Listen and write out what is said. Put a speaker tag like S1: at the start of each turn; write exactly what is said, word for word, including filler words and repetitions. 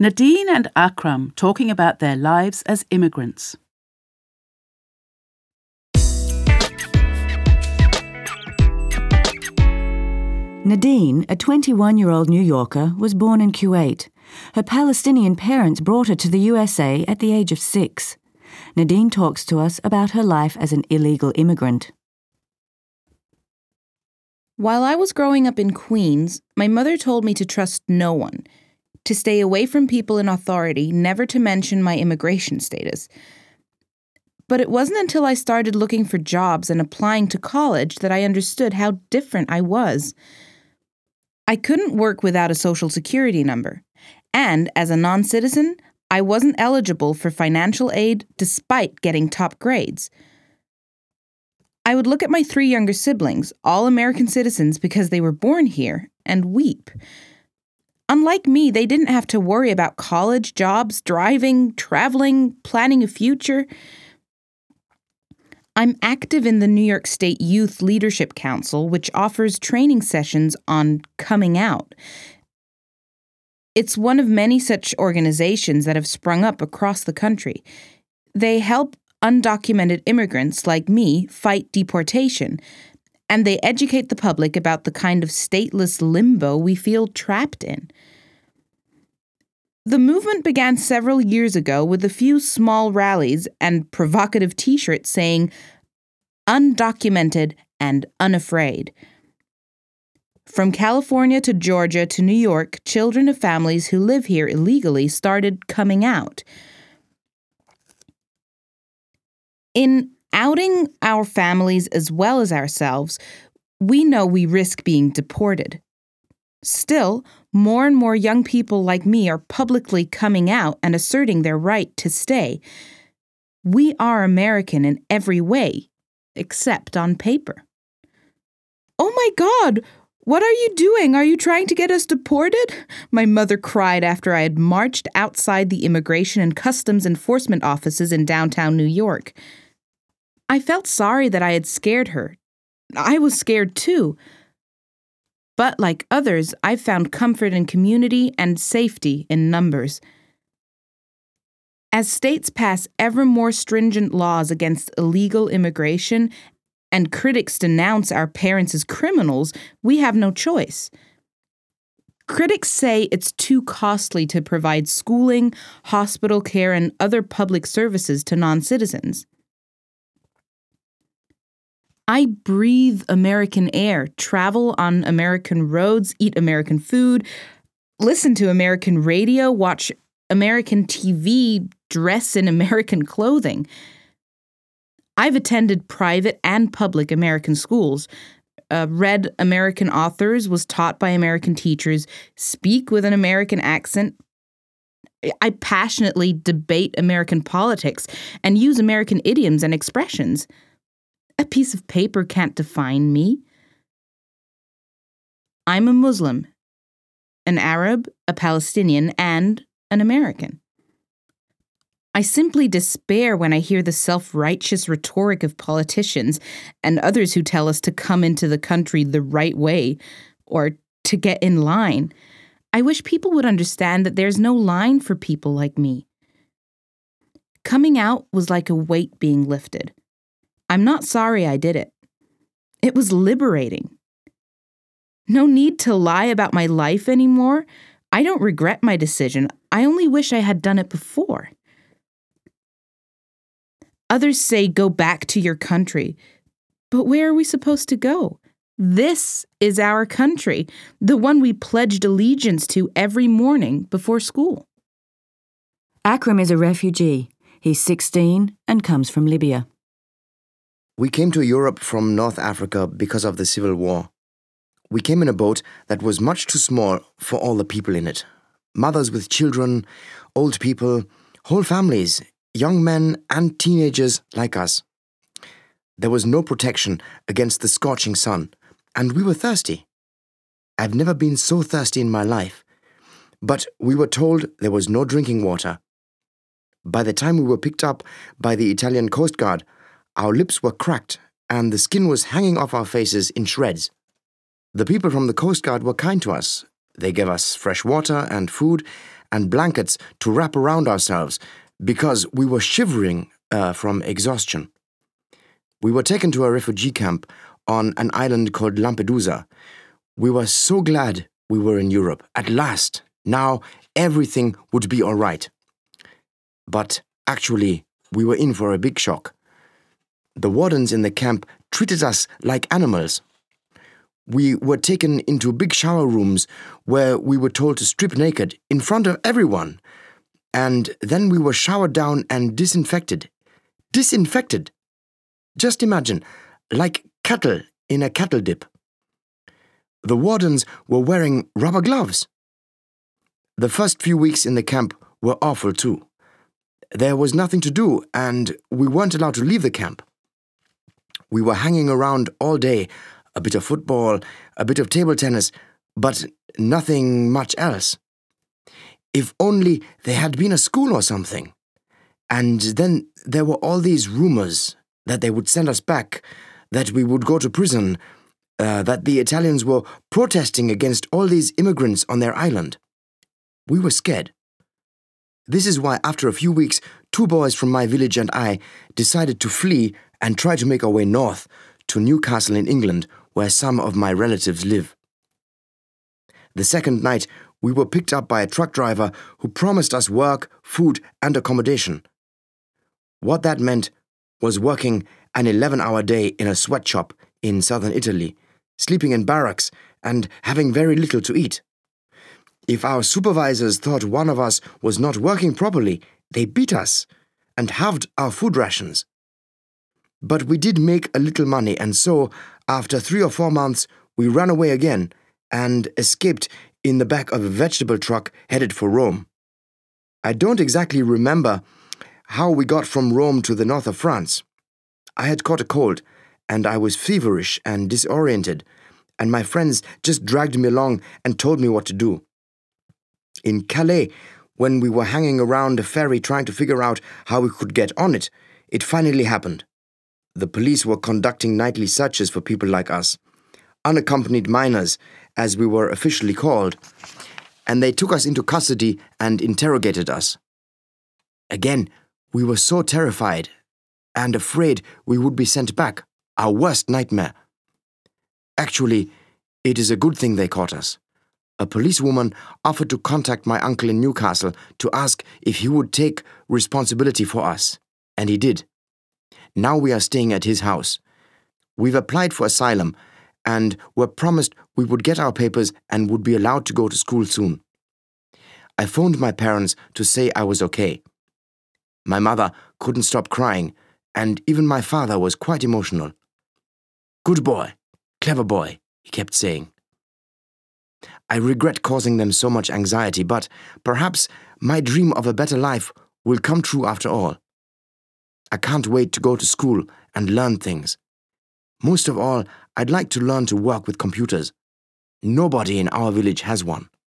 S1: Nadine and Akram talking about their lives as immigrants.
S2: Nadine, a twenty-one-year-old New Yorker, was born in Kuwait. Her Palestinian parents brought her to the U S A at the age of six. Nadine talks to us about her life as an illegal immigrant.
S3: While I was growing up in Queens, my mother told me to trust no one, to stay away from people in authority, never to mention my immigration status. But it wasn't until I started looking for jobs and applying to college that I understood how different I was. I couldn't work without a social security number, and as a non-citizen, I wasn't eligible for financial aid despite getting top grades. I would look at my three younger siblings, all American citizens because they were born here, and weep. Unlike me, they didn't have to worry about college, jobs, driving, traveling, planning a future. I'm active in the New York State Youth Leadership Council, which offers training sessions on coming out. It's one of many such organizations that have sprung up across the country. They help undocumented immigrants like me fight deportation, and they educate the public about the kind of stateless limbo we feel trapped in. The movement began several years ago with a few small rallies and provocative t-shirts saying, "Undocumented and unafraid." From California to Georgia to New York, children of families who live here illegally started coming out. In outing our families as well as ourselves, we know we risk being deported. Still, more and more young people like me are publicly coming out and asserting their right to stay. We are American in every way, except on paper. "Oh my God! What are you doing? Are you trying to get us deported?" My mother cried after I had marched outside the Immigration and Customs Enforcement offices in downtown New York. I felt sorry that I had scared her. I was scared too. But like others, I found comfort in community and safety in numbers. As states pass ever more stringent laws against illegal immigration and critics denounce our parents as criminals, we have no choice. Critics say it's too costly to provide schooling, hospital care, and other public services to non-citizens. I breathe American air, travel on American roads, eat American food, listen to American radio, watch American T V, dress in American clothing. I've attended private and public American schools, uh, read American authors, was taught by American teachers, speak with an American accent. I passionately debate American politics and use American idioms and expressions. A piece of paper can't define me. I'm a Muslim, an Arab, a Palestinian, and an American. I simply despair when I hear the self-righteous rhetoric of politicians and others who tell us to come into the country the right way or to get in line. I wish people would understand that there's no line for people like me. Coming out was like a weight being lifted. I'm not sorry I did it. It was liberating. No need to lie about my life anymore. I don't regret my decision. I only wish I had done it before. Others say go back to your country. But where are we supposed to go? This is our country, the one we pledged allegiance to every morning before school.
S2: Akram is a refugee. He's sixteen and comes from Libya.
S4: We came to Europe from North Africa because of the civil war. We came in a boat that was much too small for all the people in it. Mothers with children, old people, whole families, young men and teenagers like us. There was no protection against the scorching sun, and we were thirsty. I've never been so thirsty in my life. But we were told there was no drinking water. By the time we were picked up by the Italian Coast Guard, our lips were cracked and the skin was hanging off our faces in shreds. The people from the Coast Guard were kind to us. They gave us fresh water and food and blankets to wrap around ourselves because we were shivering uh, from exhaustion. We were taken to a refugee camp on an island called Lampedusa. We were so glad we were in Europe. At last, now everything would be all right. But actually, we were in for a big shock. The wardens in the camp treated us like animals. We were taken into big shower rooms where we were told to strip naked in front of everyone. And then we were showered down and disinfected. Disinfected! Just imagine, like cattle in a cattle dip. The wardens were wearing rubber gloves. The first few weeks in the camp were awful too. There was nothing to do, and we weren't allowed to leave the camp. We were hanging around all day, a bit of football, a bit of table tennis, but nothing much else. If only there had been a school or something. And then there were all these rumors that they would send us back, that we would go to prison, uh, that the Italians were protesting against all these immigrants on their island. We were scared. This is why after a few weeks, two boys from my village and I decided to flee and try to make our way north to Newcastle in England, where some of my relatives live. The second night, we were picked up by a truck driver who promised us work, food, and accommodation. What that meant was working an eleven-hour day in a sweatshop in southern Italy, sleeping in barracks, and having very little to eat. If our supervisors thought one of us was not working properly, they beat us and halved our food rations. But we did make a little money, and so, after three or four months, we ran away again and escaped in the back of a vegetable truck headed for Rome. I don't exactly remember how we got from Rome to the north of France. I had caught a cold, and I was feverish and disoriented, and my friends just dragged me along and told me what to do. In Calais, when we were hanging around a ferry trying to figure out how we could get on it, it finally happened. The police were conducting nightly searches for people like us, unaccompanied minors, as we were officially called, and they took us into custody and interrogated us. Again, we were so terrified and afraid we would be sent back, our worst nightmare. Actually, it is a good thing they caught us. A policewoman offered to contact my uncle in Newcastle to ask if he would take responsibility for us, and he did. Now we are staying at his house. We've applied for asylum and were promised we would get our papers and would be allowed to go to school soon. I phoned my parents to say I was okay. My mother couldn't stop crying, and even my father was quite emotional. "Good boy, clever boy," he kept saying. I regret causing them so much anxiety, but perhaps my dream of a better life will come true after all. I can't wait to go to school and learn things. Most of all, I'd like to learn to work with computers. Nobody in our village has one.